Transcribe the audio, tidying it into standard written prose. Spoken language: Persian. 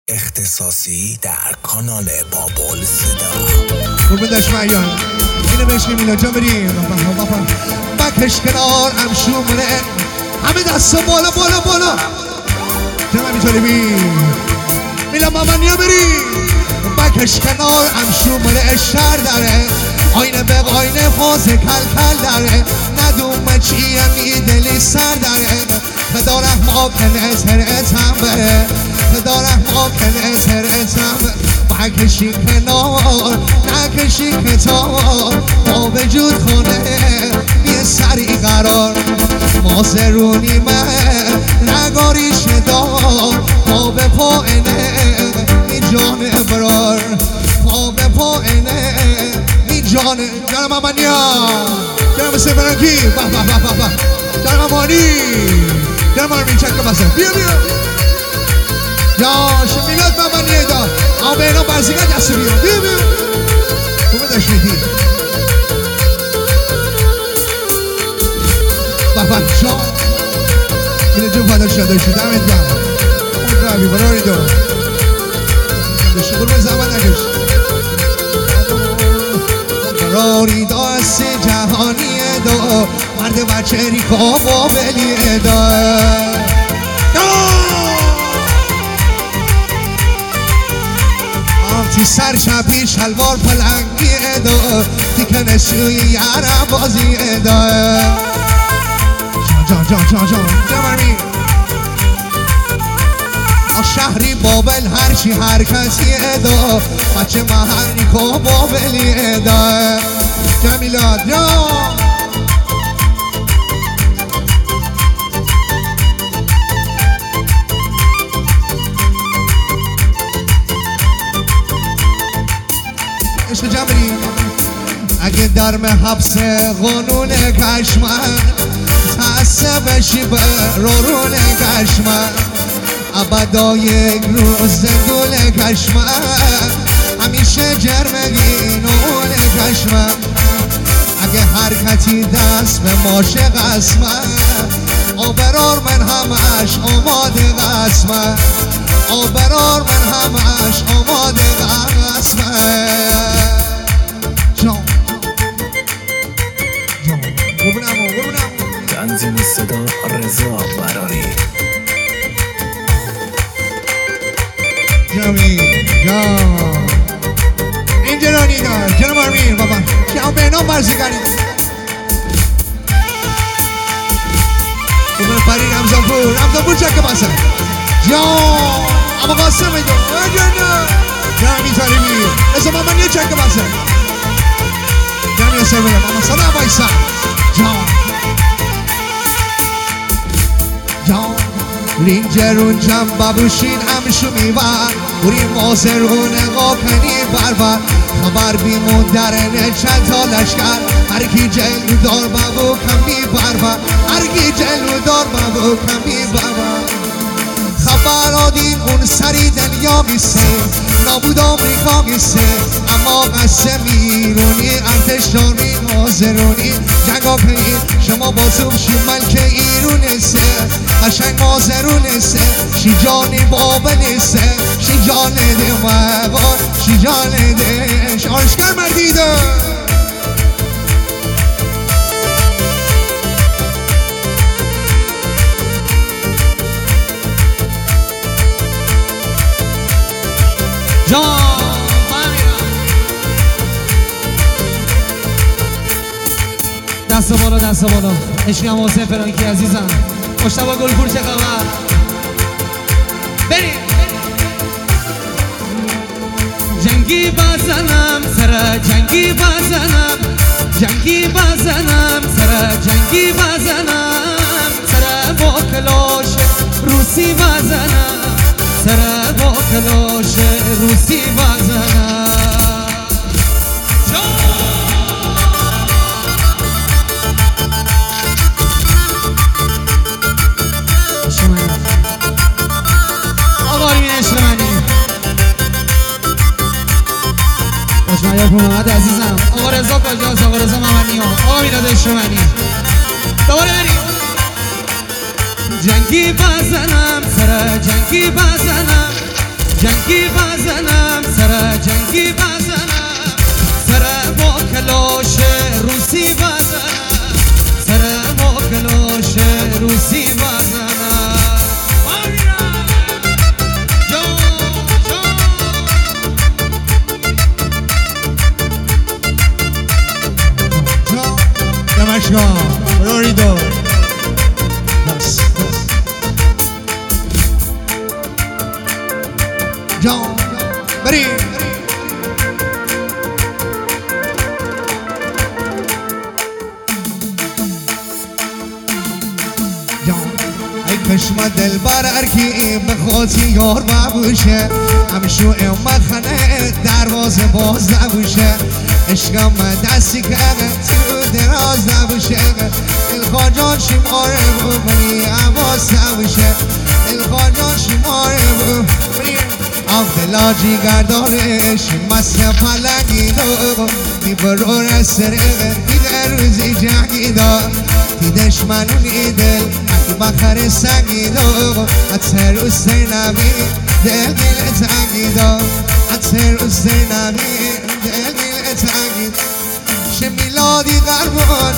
اختصاصی در کانال بابل صدا. قربون دشمعیان اینه بهش میلا جا بریم بکش کنار امشومره همه دستا بالا بالا بالا جنب همینطوری میلا مامانیا بریم بکش کنار امشومره شر داره آینه به آینه فاز کل کل داره ندومه چیه میدلی سر داره خدا رحمه کنه سرتم بره خدا رحمه کنه سرتم بکشی کنار نکشی کتار با وجود خونه یه سری قرار ما زرونی من نگاریش دار ما به پاینه می جان برار ما به پاینه می جان مامانیا جانم سفرنگی جانم مامانی جانم مامانی چکه بسه بیا یا شمیلات مامانیه دار اما به اینا برزیگه دست بیا خوبه داشتیدی جان اینه جون فدر شده شده همین گم اون روی براری دار شکر به زمان نکش براری داست جهانیه دار مرد بچه ریکا بابلیه دار آمتی سر شبی شلوار پلنگیه دار تیکن سوی یارم بازیه دار جان جمعی شهری بابل هرچی هر کسی ادا بچه محلی که بابلی ادا جمیلات جان عشق جمعی اگه درم حبس قانون کشمن تاسه بشی به رورون کشمن ابدا یک روز زندون کشمن همیشه جرمگینون کشمن اگه حرکتی دست به ماشه قسمن آبرار من همش آماده قسمن آبرار من همش آماده قسمن تنظیم صدا رضا براری جمعی جان این جنانی دار جنم آرمین بابا شما به نام برزیگری اومد پری رمزانپور چکه باسه جان اما قاسم ایدون جنمی تاریمی ازا مامان یه چکه باسه جنمی اصلا بگم اما صدا بایسا جان رینجرون جم بابوشین همشو میبر بوریم مازرون قاپنی بربر خبر بیمون درنه چند تا لشکر هرکی جلو دار بابو کم میبربر هرکی جلو دار بابو کم میبربر خبر آدین اون سری دنیا میسه نابود آمریکا میسه اما قصه میرونی ارتشداری مازرونی جنگا پی شما بازم شی ملک ایرونسه قشنگ مازرونسه شی جانی بابلسه شی جانه ده مبار شی جانه ده شارشگر مردیده جان دست بالا عشقم حسین فرانکی عزیزم مشتبه گلپور چه خبر بریم جنگی بزنم سر جنگی بزنم جنگی بزنم سر جنگی بزنم سر با کلاش روسی بزنم سر با کلاش روسی بزنم آقایون عشق منی خوشمایه محمد عزیزم آقا رضا کجاست آقا رضا ممنی آقا میلاد عشق منی دوباره بریم جنگی بزنم سر جنگی بزنم جنگی عشقا روریدو بس جان بریم کشم دل بر ارکی به خاطی یار ببوشه همشو مخنه دروازه باز نبوشه عشقم دستی که تو دراز نبوشه دلخواه جان شماره بود منی عواز نبوشه دلخواه جان شماره بود منی عبدالله جیگر دارش مست پلنگی دو میبرور سرقه دیده روزی جنگی دار دیدش منونی دل بخر سنگی دو اتر اوسته نبی دل تنگی دو اتر اوسته نبی دل تنگی شه میلادی قربان